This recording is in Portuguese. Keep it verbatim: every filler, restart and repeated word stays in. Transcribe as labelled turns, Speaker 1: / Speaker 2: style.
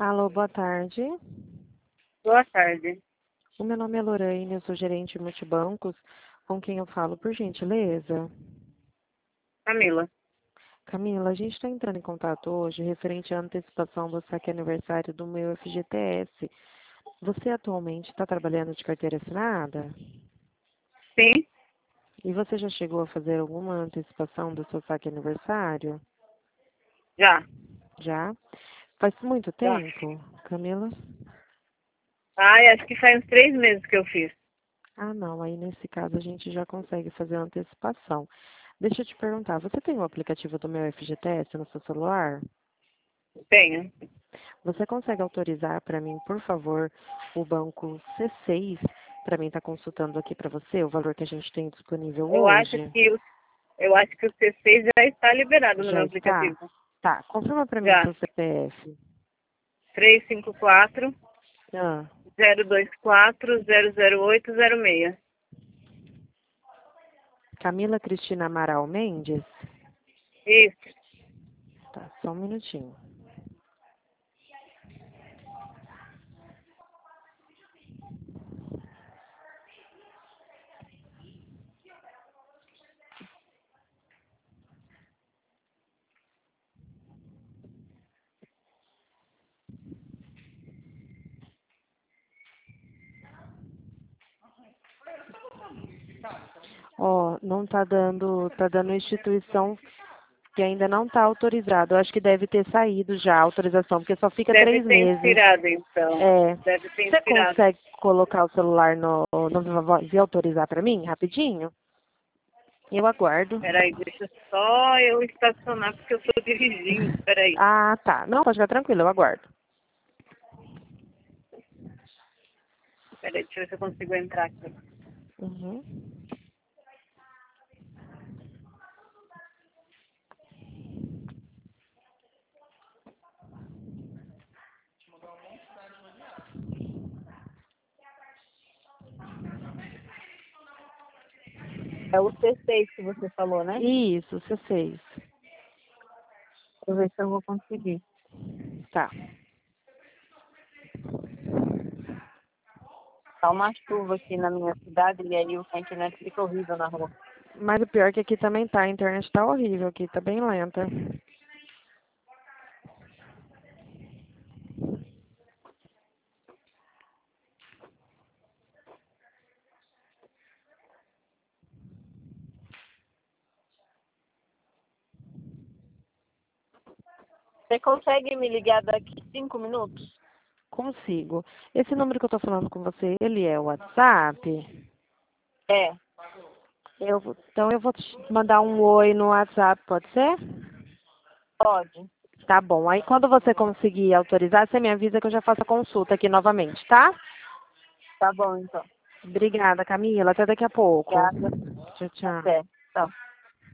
Speaker 1: Alô, boa tarde.
Speaker 2: Boa tarde.
Speaker 1: O meu nome é Lorraine, eu sou gerente de multibancos. Com quem eu falo, por gentileza?
Speaker 2: Camila.
Speaker 1: Camila, a gente está entrando em contato hoje referente à antecipação do saque aniversário do meu F G T S. Você atualmente está trabalhando de carteira assinada?
Speaker 2: Sim,
Speaker 1: E você já chegou a fazer alguma antecipação do seu saque aniversário?
Speaker 2: já.
Speaker 1: Já? Faz muito
Speaker 2: Já.
Speaker 1: tempo, Camila?
Speaker 2: Ai, acho que faz uns três meses que eu fiz.
Speaker 1: Ah, não. Aí, nesse caso, a gente já consegue fazer a antecipação. Deixa eu te perguntar, você tem o aplicativo do meu F G T S no seu celular?
Speaker 2: Tenho.
Speaker 1: Você consegue autorizar para mim, por favor, o banco C seis, para mim estar consultando aqui para você o valor que a gente tem disponível
Speaker 2: Eu acho
Speaker 1: hoje?
Speaker 2: que o, eu acho que o C seis já está liberado no
Speaker 1: Já
Speaker 2: meu
Speaker 1: está?
Speaker 2: aplicativo.
Speaker 1: Tá, confirma para mim
Speaker 2: Já.
Speaker 1: seu C P F.
Speaker 2: três cinco quatro,
Speaker 1: Ah,
Speaker 2: zero dois quatro, zero zero oito zero seis.
Speaker 1: Camila Cristina Amaral Mendes?
Speaker 2: Isso.
Speaker 1: Tá, só um minutinho. Ó, não tá dando, tá dando instituição que ainda não está autorizado. Eu acho que deve ter saído já a autorização, porque só fica
Speaker 2: Deve
Speaker 1: três
Speaker 2: ter
Speaker 1: meses.
Speaker 2: inspirado, então.
Speaker 1: É,
Speaker 2: Deve ter
Speaker 1: você
Speaker 2: inspirado.
Speaker 1: consegue colocar o celular no, no Viva Voz e autorizar para mim, rapidinho? Eu aguardo.
Speaker 2: Peraí, deixa só eu estacionar porque eu estou dirigindo. Peraí.
Speaker 1: Ah, tá. Não, pode ficar tranquilo, eu aguardo.
Speaker 2: Peraí, deixa eu ver se eu consigo entrar aqui.
Speaker 1: Uhum.
Speaker 2: É o C seis que você falou, né?
Speaker 1: Isso, C seis.
Speaker 2: Deixa eu ver se eu vou conseguir.
Speaker 1: Tá.
Speaker 2: Tá uma chuva aqui na minha cidade e aí a internet fica horrível na rua.
Speaker 1: Mas o pior é que aqui também tá, a internet tá horrível aqui, tá bem lenta.
Speaker 2: Você consegue me ligar daqui cinco minutos?
Speaker 1: Consigo. Esse número que eu tô falando com você, ele é o WhatsApp?
Speaker 2: É,
Speaker 1: Eu, vou- então eu vou te mandar um oi no WhatsApp, pode ser?
Speaker 2: pode.
Speaker 1: Tá bom. Aí quando você conseguir autorizar, você me avisa que eu já faço a consulta aqui novamente, tá?
Speaker 2: Tá bom, então.
Speaker 1: Obrigada, Camila. Até daqui a pouco.
Speaker 2: Obrigada.
Speaker 1: Tchau, tchau.
Speaker 2: Até. Tchau.